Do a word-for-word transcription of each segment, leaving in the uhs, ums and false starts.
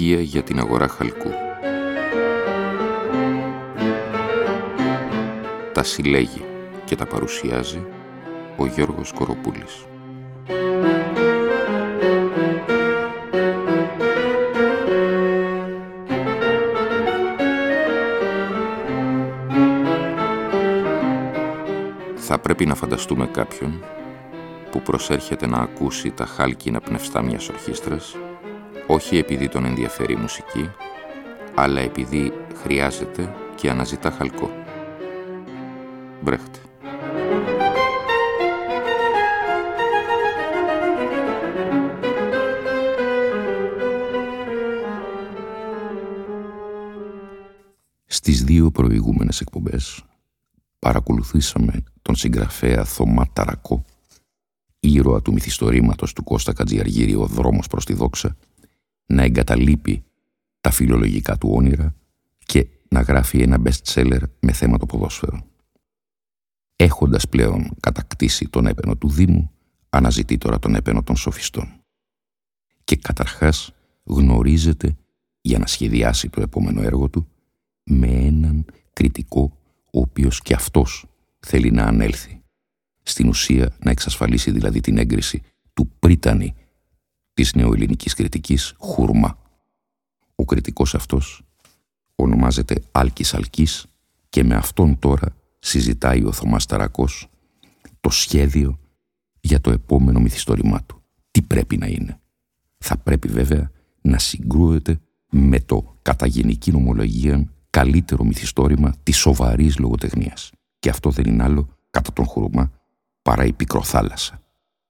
Στοιχεία για την αγορά χαλκού. Τα συλλέγει και τα παρουσιάζει ο Γιώργος Κοροπούλης. Θα πρέπει να φανταστούμε κάποιον που προσέρχεται να ακούσει τα χάλκινα πνευστά μιας ορχήστρας, όχι επειδή τον ενδιαφέρει η μουσική, αλλά επειδή χρειάζεται και αναζητά χαλκό. Μπρέχτ. Στις δύο προηγούμενες εκπομπές παρακολουθήσαμε τον συγγραφέα Θωμά Ταρακό, ήρωα του μυθιστορήματος του Κώστα Κατζιαργύρη «Ο δρόμος προς τη δόξα», να εγκαταλείπει τα φιλολογικά του όνειρα και να γράφει ένα best-seller με θέμα το ποδόσφαιρο. Έχοντας πλέον κατακτήσει τον έπαινο του Δήμου, αναζητεί τώρα τον έπαινο των σοφιστών. Και καταρχάς γνωρίζεται, για να σχεδιάσει το επόμενο έργο του, με έναν κριτικό, ο οποίος και αυτός θέλει να ανέλθει. Στην ουσία να εξασφαλίσει δηλαδή την έγκριση του πρίτανη της νεοελληνικής κριτικής Χουρμά. Ο κριτικός αυτός ονομάζεται Άλκης Αλκής και με αυτόν τώρα συζητάει ο Θωμάς Ταρακός το σχέδιο για το επόμενο μυθιστόρημά του. Τι πρέπει να είναι. Θα πρέπει βέβαια να συγκρούεται με το κατά γενική νομολογία καλύτερο μυθιστόρημα της σοβαρής λογοτεχνίας. Και αυτό δεν είναι άλλο κατά τον Χουρμά παρά η Πικροθάλασσα.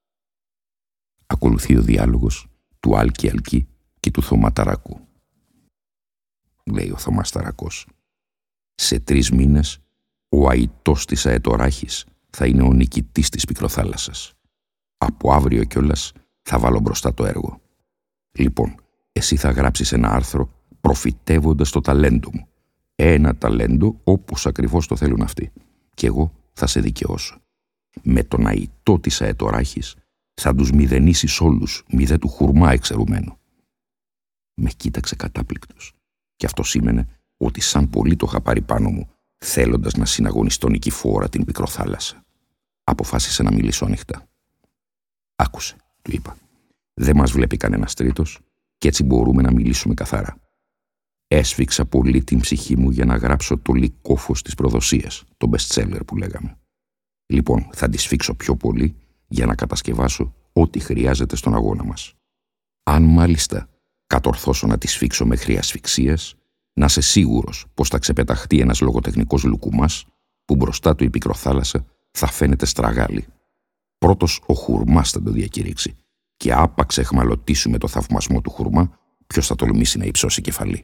Ακολουθεί ο διάλογος του Άλκη Αλκή και του Θωμά Ταρακού. Λέει ο Θωμάς Ταρακός: σε τρεις μήνες ο αητός της αετοράχης θα είναι ο νικητής της Πικροθάλασσας. Από αύριο κιόλας θα βάλω μπροστά το έργο. Λοιπόν, εσύ θα γράψεις ένα άρθρο προφητεύοντας το ταλέντο μου. Ένα ταλέντο όπως ακριβώς το θέλουν αυτοί. Και εγώ θα σε δικαιώσω. Με τον αητό της αετοράχης θα τους μηδενίσεις όλους, μηδέ του Χουρμά εξαιρουμένου. Με κοίταξε κατάπληκτος. Και αυτό σήμαινε ότι σαν πολύ το είχα πάρει πάνω μου, θέλοντας να συναγωνιστώ νικηφόρα την Πικροθάλασσα. Αποφάσισε να μιλήσω ανοιχτά. Άκουσε, του είπα. Δεν μας βλέπει κανένας τρίτος και έτσι μπορούμε να μιλήσουμε καθαρά. Έσφιξα πολύ την ψυχή μου για να γράψω το λυκόφως της προδοσίας, το best-seller που λέγαμε. Λοιπόν, θα τη σφίξω πιο πολύ για να κατασκευάσω ό,τι χρειάζεται στον αγώνα μας. Αν μάλιστα κατορθώσω να τη σφίξω μέχρι ασφυξίας, να είσαι σίγουρος πως θα ξεπεταχτεί ένας λογοτεχνικός λουκουμάς που μπροστά του η Πικροθάλασσα θα φαίνεται στραγάλι. Πρώτος ο Χουρμάς θα το διακηρύξει και άπαξ εχμαλωτήσουμε το θαυμασμό του Χουρμά, ποιος θα τολμήσει να υψώσει κεφαλή.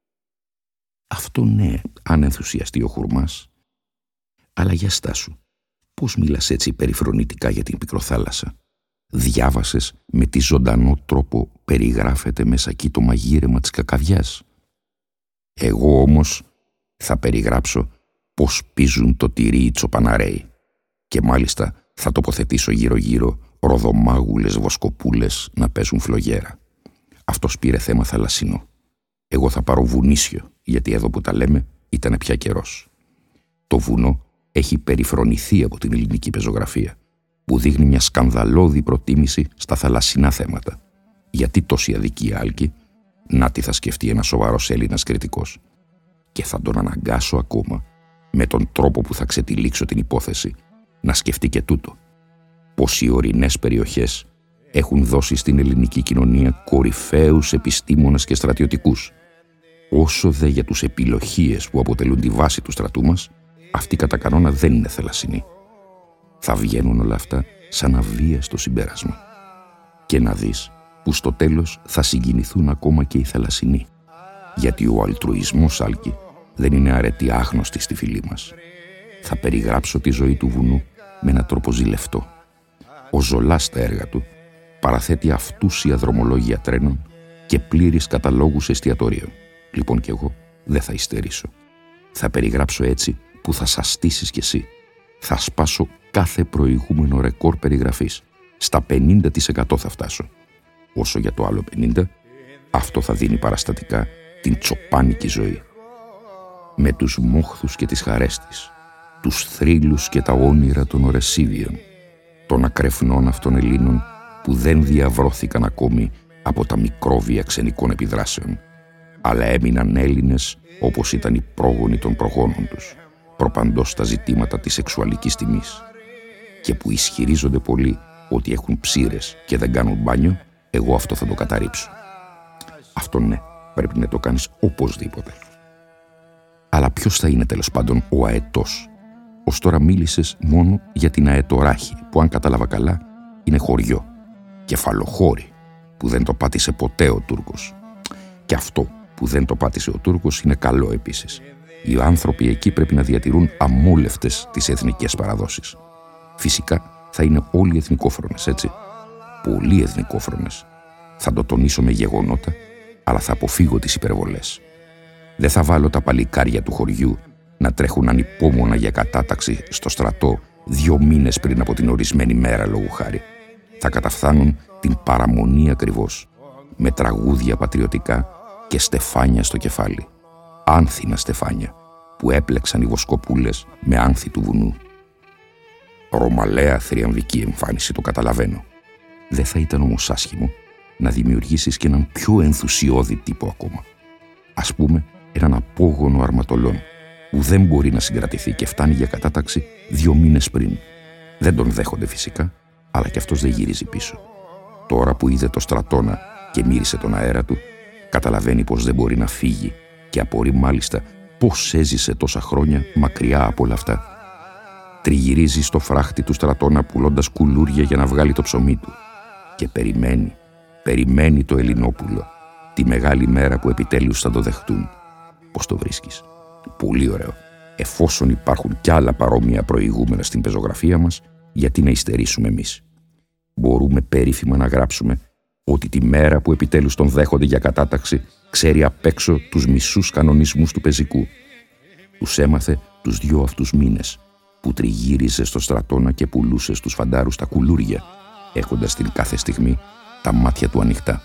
Αυτό ναι, αν ενθουσιαστεί ο Χουρμάς. Αλλά για στάσου, πώς μιλάς έτσι περιφρονητικά για την Πικροθάλασσα? Διάβασες με τι ζωντανό τρόπο περιγράφεται μέσα εκεί το μαγείρεμα της κακαβιάς? Εγώ όμως θα περιγράψω πως πίζουν το τυρί οι τσοπαναρέοι και μάλιστα θα τοποθετήσω γύρω-γύρω ροδομάγουλες βοσκοπούλες να παίζουν φλογέρα. Αυτός πήρε θέμα θαλασσινό. Εγώ θα πάρω βουνίσιο, γιατί εδώ που τα λέμε ήταν πια καιρός. Το βουνό έχει περιφρονηθεί από την ελληνική πεζογραφία, που δείχνει μια σκανδαλώδη προτίμηση στα θαλασσινά θέματα. Γιατί τόση αδικία, Άλκη? Να τι θα σκεφτεί ένας σοβαρός Έλληνας κριτικός. Και θα τον αναγκάσω ακόμα, με τον τρόπο που θα ξετυλίξω την υπόθεση, να σκεφτεί και τούτο. Πως οι ορεινές περιοχές έχουν δώσει στην ελληνική κοινωνία κορυφαίους επιστήμονες και στρατιωτικούς. Όσο δε για τους επιλοχίες που αποτελούν τη βάση του στρατού μας, αυτοί κατά κανόνα δεν είναι θαλασσινοί. Θα βγαίνουν όλα αυτά σαν αβίαστο συμπέρασμα. Και να δεις που στο τέλος θα συγκινηθούν ακόμα και οι θαλασσινοί. Γιατί ο αλτρουισμός, Άλκη, δεν είναι αρετή άγνωστη στη φυλή μας. Θα περιγράψω τη ζωή του βουνού με έναν τρόπο ζηλευτό. Ο Ζολάς στα έργα του παραθέτει αυτούσια δρομολόγια τρένων και πλήρεις καταλόγους εστιατορίων. Λοιπόν κι εγώ δεν θα υστερήσω. Θα περιγράψω έτσι που θα σαστήσεις κι εσύ. Θα σπάσω κάθε προηγούμενο ρεκόρ περιγραφής. Στα πενήντα τοις εκατό θα φτάσω. Όσο για το άλλο πενήντα, Αυτό θα δίνει παραστατικά την τσοπάνικη ζωή. Με τους μόχθους και τις χαρές της, τους θρύλους και τα όνειρα των ορεσίδιων, των ακρεφνών αυτών Ελλήνων που δεν διαβρώθηκαν ακόμη από τα μικρόβια ξενικών επιδράσεων, αλλά έμειναν Έλληνες όπως ήταν οι πρόγονοι των προγόνων τους, προπαντός τα ζητήματα της σεξουαλικής τιμής, και που ισχυρίζονται πολύ ότι έχουν ψήρες και δεν κάνουν μπάνιο. Εγώ αυτό θα το καταρρίψω. Αυτό ναι, πρέπει να το κάνεις οπωσδήποτε. Αλλά ποιος θα είναι τέλος πάντων ο αετός? Ως τώρα μίλησες μόνο για την αετοράχη, που αν κατάλαβα καλά είναι χωριό. Κεφαλοχώρι, που δεν το πάτησε ποτέ ο Τούρκος. Και αυτό που δεν το πάτησε ο Τούρκος είναι καλό επίσης. Οι άνθρωποι εκεί πρέπει να διατηρούν αμόλευτες τις εθνικές παραδόσεις. Φυσικά θα είναι όλοι εθνικόφρονες, έτσι. Πολύ εθνικόφρονες. Θα το τονίσω με γεγονότα, αλλά θα αποφύγω τις υπερβολές. Δεν θα βάλω τα παλικάρια του χωριού να τρέχουν ανυπόμονα για κατάταξη στο στρατό δύο μήνες πριν από την ορισμένη μέρα λόγου χάρη. Θα καταφθάνουν την παραμονή ακριβώς, με τραγούδια πατριωτικά και στεφάνια στο κεφάλι. Άνθινα στεφάνια που έπλεξαν οι βοσκοπούλες με άνθη του βουνού. Ρωμαλαία θριαμβική εμφάνιση, το καταλαβαίνω. Δεν θα ήταν όμως άσχημο να δημιουργήσεις και έναν πιο ενθουσιώδη τύπο ακόμα. Ας πούμε, έναν απόγονο αρματολών που δεν μπορεί να συγκρατηθεί και φτάνει για κατάταξη δύο μήνες πριν. Δεν τον δέχονται φυσικά, αλλά κι αυτός δεν γυρίζει πίσω. Τώρα που είδε το στρατόνα και μύρισε τον αέρα του, καταλαβαίνει πως δεν μπορεί να φύγει και απορεί μάλιστα πως έζησε τόσα χρόνια μακριά από όλα αυτά. Τριγυρίζει στο φράχτη του στρατόνα πουλώντας κουλούρια για να βγάλει το ψωμί του και περιμένει, περιμένει το Ελληνόπουλο τη μεγάλη μέρα που επιτέλους θα το δεχτούν. Πώς το βρίσκεις? Πολύ ωραίο. Εφόσον υπάρχουν κι άλλα παρόμοια προηγούμενα στην πεζογραφία μας, γιατί να υστερήσουμε εμείς? Μπορούμε περίφημα να γράψουμε ότι τη μέρα που επιτέλους τον δέχονται για κατάταξη ξέρει απ' έξω τους μισούς κανονισμούς του πεζικού. Τους έμαθε τους δυο αυτούς μήνες που τριγύριζε στο στρατόνα και πουλούσε στους φαντάρους τα κουλούρια, έχοντας την κάθε στιγμή τα μάτια του ανοιχτά.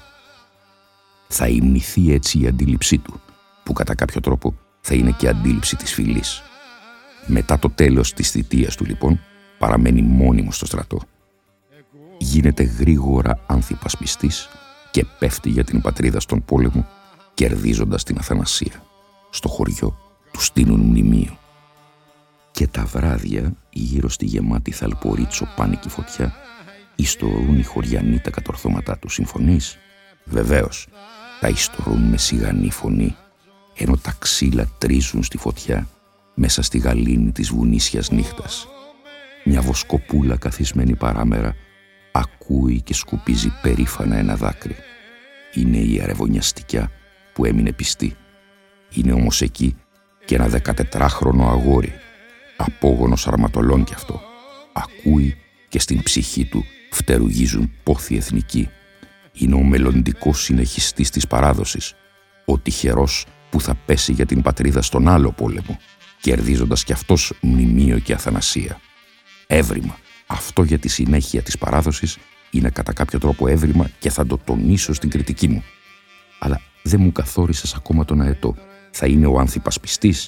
Θα υμνηθεί έτσι η αντίληψή του, που κατά κάποιο τρόπο θα είναι και αντίληψη της φυλής. Μετά το τέλος της θητείας του λοιπόν, παραμένει μόνιμος στο στρατό. Γίνεται γρήγορα ανθυπασπιστής και πέφτει για την πατρίδα στον πόλεμο, κερδίζοντας την αθανασία. Στο χωριό του στείνουν μνημείο. Και τα βράδια, γύρω στη γεμάτη θαλπορή τσοπάνικη φωτιά, ιστορούν οι χωριανοί τα κατορθώματά του. Συμφωνείς? Βεβαίως, τα ιστορούν με σιγανή φωνή, ενώ τα ξύλα τρίζουν στη φωτιά μέσα στη γαλήνη της βουνίσιας νύχτας. Μια βοσκοπούλα καθισμένη παράμερα ακούει και σκουπίζει περήφανα ένα δάκρυ. Είναι η αρεβωνιαστικιά που έμεινε πιστή. Είναι όμως εκεί και ένα δεκατετράχρονο αγόρι, απόγονος αρματολών κι αυτό. Ακούει και στην ψυχή του φτερουγίζουν πόθοι εθνικοί. Είναι ο μελλοντικός συνεχιστής της παράδοσης, ο τυχερός που θα πέσει για την πατρίδα στον άλλο πόλεμο, κερδίζοντας κι αυτός μνημείο και αθανασία. Έβριμα. Αυτό για τη συνέχεια της παράδοσης είναι κατά κάποιο τρόπο έβριμα και θα το τονίσω στην κριτική μου. Αλλά δεν μου καθόρισες ακόμα τον αετό. Θα είναι ο ανθυπασπιστής?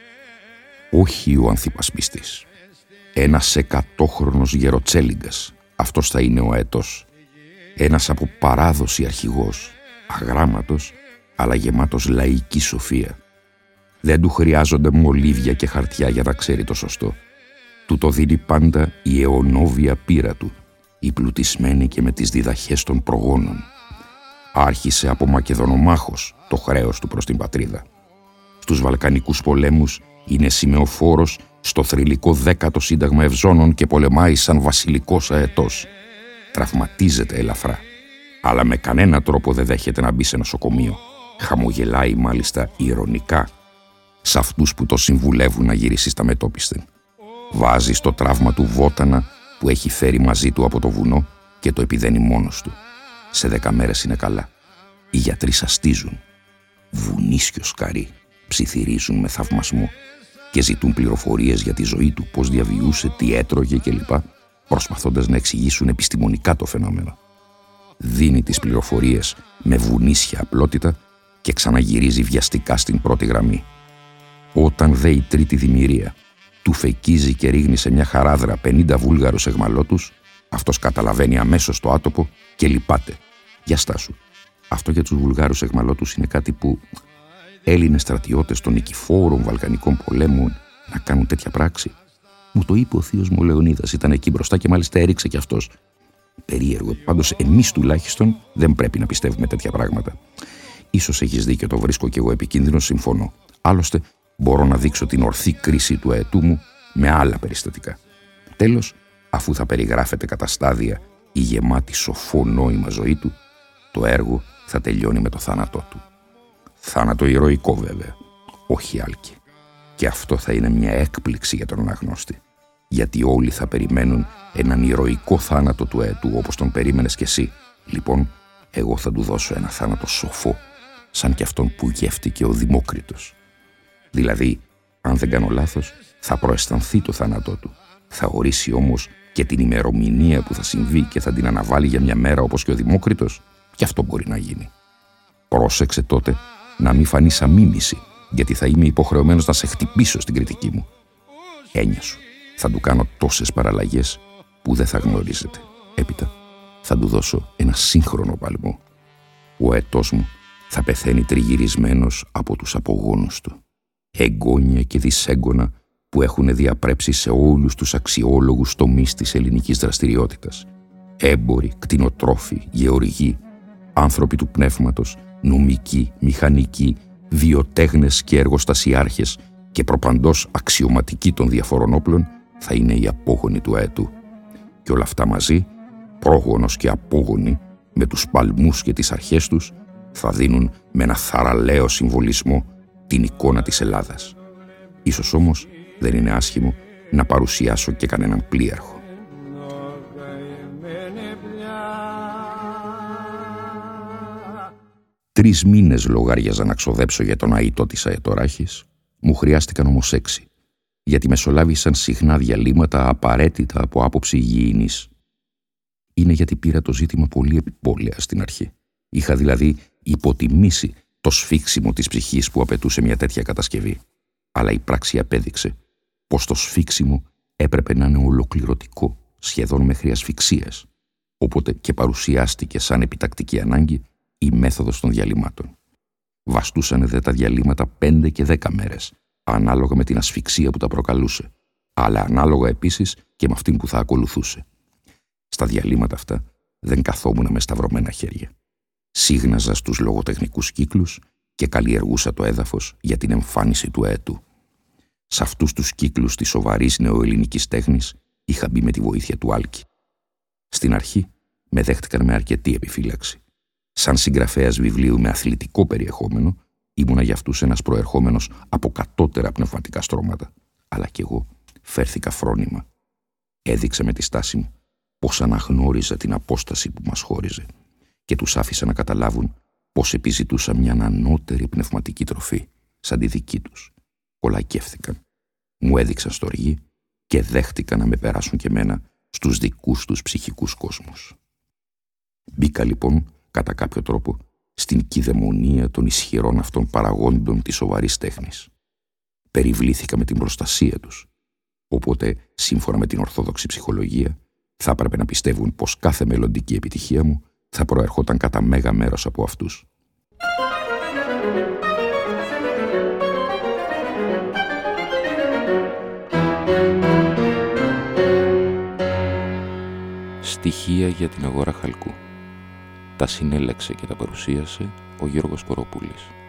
Όχι ο ανθυπασπιστής. Ένας εκατόχρονος γεροτσέλιγκας. Αυτός θα είναι ο αετός. Ένας από παράδοση αρχηγός, αγράμματος, αλλά γεμάτος λαϊκή σοφία. Δεν του χρειάζονται μολύβια και χαρτιά για να ξέρει το σωστό. Του το δίνει πάντα η αιωνόβια πείρα του, η πλουτισμένη και με τις διδαχές των προγόνων. Άρχισε από Μακεδονομάχος το χρέος του προς την πατρίδα. Στους Βαλκανικούς πολέμους είναι σημεοφόρος στο θρυλικό δέκατο σύνταγμα Ευζώνων και πολεμάει σαν βασιλικός αετός. Τραυματίζεται ελαφρά, αλλά με κανένα τρόπο δεν δέχεται να μπει σε νοσοκομείο. Χαμογελάει μάλιστα ηρωνικά σε αυτούς που το συμβουλεύουν να γυρίσει στα μετώπισθεν. Βάζει στο τραύμα του βότανα που έχει φέρει μαζί του από το βουνό και το επιδένει μόνος του. Σε δέκα μέρες είναι καλά. Οι γιατροί σαστίζουν. Βουνίσιο σκαρί, ψιθυρίζουν με θαυμασμό και ζητούν πληροφορίες για τη ζωή του, πώς διαβιούσε, τι έτρωγε κλπ, προσπαθώντας να εξηγήσουν επιστημονικά το φαινόμενο. Δίνει τις πληροφορίες με βουνίσια απλότητα και ξαναγυρίζει βιαστικά στην πρώτη γραμμή. Όταν δε η τρίτη δημιουργία του φεκίζει και ρίχνει σε μια χαράδρα πενήντα βούλγαρους αιχμαλώτους, αυτός καταλαβαίνει αμέσως το άτομο και λυπάται. Για στάσου. Αυτό για τους Βουλγάρους αιχμαλώτους είναι κάτι που Έλληνες στρατιώτες των νικηφόρων Βαλκανικών πολέμων να κάνουν τέτοια πράξη. Μου το είπε ο θείος μου ο Λεωνίδας, ήταν εκεί μπροστά και μάλιστα έριξε κι αυτός. Περίεργο. Πάντως εμείς τουλάχιστον δεν πρέπει να πιστεύουμε τέτοια πράγματα. Ίσως έχεις δίκιο, το βρίσκω κι εγώ επικίνδυνο, συμφωνώ. Άλλωστε μπορώ να δείξω την ορθή κρίση του αετού μου με άλλα περιστατικά. Τέλος, αφού θα περιγράφεται κατά στάδια η γεμάτη σοφό νόημα ζωή του, το έργο θα τελειώνει με το θάνατό του. Θάνατο ηρωικό βέβαια, όχι άλκη. Και αυτό θα είναι μια έκπληξη για τον αναγνώστη. Γιατί όλοι θα περιμένουν έναν ηρωικό θάνατο του αετού όπως τον περίμενες κι εσύ. Λοιπόν, εγώ θα του δώσω ένα θάνατο σοφό, σαν κι αυτόν που γεύτηκε ο Δημόκριτος. Δηλαδή, αν δεν κάνω λάθος, θα προαισθανθεί το θάνατό του. Θα ορίσει όμως και την ημερομηνία που θα συμβεί και θα την αναβάλει για μια μέρα όπως και ο Δημόκριτος. Και αυτό μπορεί να γίνει. Πρόσεξε τότε να μην φανείς αμίμηση, γιατί θα είμαι υποχρεωμένος να σε χτυπήσω στην κριτική μου. Έννοια σου. Θα του κάνω τόσες παραλλαγές που δεν θα γνωρίζετε. Έπειτα θα του δώσω ένα σύγχρονο παλμό. Ο αετός μου θα πεθαίνει τριγυρισμένος από τους απογόνους του. Εγγόνια και δυσέγγωνα που έχουν διαπρέψει σε όλους τους αξιόλογους τομείς της ελληνικής δραστηριότητας. Έμποροι, κτηνοτρόφοι, γεωργοί, άνθρωποι του πνεύματος, νομικοί, μηχανικοί, βιοτέχνες και εργοστασιάρχες και προπαντός αξιωματικοί των διαφορών όπλων θα είναι οι απόγονοι του αετού. Και όλα αυτά μαζί, πρόγονος και απόγονοι, με τους παλμούς και τις αρχές τους, θα δίνουν με ένα θαραλέο συμβολισμό την εικόνα της Ελλάδας. Ίσως όμως δεν είναι άσχημο να παρουσιάσω και κανέναν πλοίαρχο. Τρεις μήνες λογάριαζα να ξοδέψω για τον αητό της αετοράχης, μου χρειάστηκαν όμως έξι, γιατί μεσολάβησαν συχνά διαλύματα απαραίτητα από άποψη υγιεινής. Είναι γιατί πήρα το ζήτημα πολύ επιπόλαια στην αρχή. Είχα δηλαδή υποτιμήσει το σφίξιμο της ψυχής που απαιτούσε μια τέτοια κατασκευή. Αλλά η πράξη απέδειξε πως το σφίξιμο έπρεπε να είναι ολοκληρωτικό, σχεδόν μέχρι ασφυξίας. Οπότε και παρουσιάστηκε σαν επιτακτική ανάγκη η μέθοδος των διαλυμάτων. Βαστούσαν δε τα διαλύματα πέντε και δέκα μέρες, ανάλογα με την ασφυξία που τα προκαλούσε, αλλά ανάλογα επίσης και με αυτήν που θα ακολουθούσε. Στα διαλύματα αυτά δεν καθόμουν με σταυρωμένα χέρια. Σύγναζα στους λογοτεχνικούς κύκλους και καλλιεργούσα το έδαφος για την εμφάνιση του αετού. Σε αυτούς τους κύκλους της σοβαρής νεοελληνικής τέχνης είχα μπει με τη βοήθεια του Άλκη. Στην αρχή με δέχτηκαν με αρκετή επιφύλαξη. Σαν συγγραφέας βιβλίου με αθλητικό περιεχόμενο, ήμουνα για αυτούς ένας προερχόμενος από κατώτερα πνευματικά στρώματα. Αλλά κι εγώ φέρθηκα φρόνημα. Έδειξα με τη στάση μου πως αναγνώριζα την απόσταση που μας χώριζε και τους άφησα να καταλάβουν πως επιζητούσα μια ανώτερη πνευματική τροφή, σαν τη δική τους. Κολακεύθηκαν. Μου έδειξαν στοργή και δέχτηκαν να με περάσουν και μένα στους δικούς τους ψυχικούς κόσμους. Μπήκα λοιπόν κατά κάποιο τρόπο στην κηδαιμονία των ισχυρών αυτών παραγόντων της σοβαρής τέχνης. Περιβλήθηκα με την προστασία τους, οπότε σύμφωνα με την ορθόδοξη ψυχολογία θα έπρεπε να πιστεύουν πως κάθε μελλοντική επιτυχία μου θα προερχόταν κατά μέγα μέρος από αυτούς. Στοιχεία για την αγορά χαλκού. Τα συνέλεξε και τα παρουσίασε ο Γιώργος Κοροπούλης.